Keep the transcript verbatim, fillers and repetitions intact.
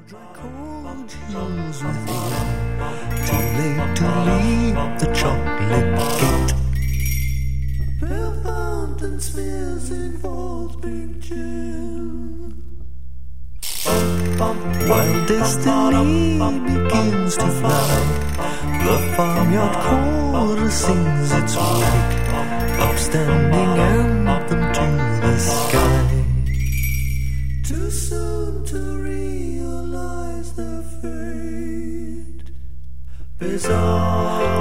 Cold hills within, too late to leave the chocolate gate. Pale fountain smears in falls big chill. While destiny begins to fly, the farmyard chorus sings its wake, upstanding anthem to the sky. Too soon to realize their fate, bizarre.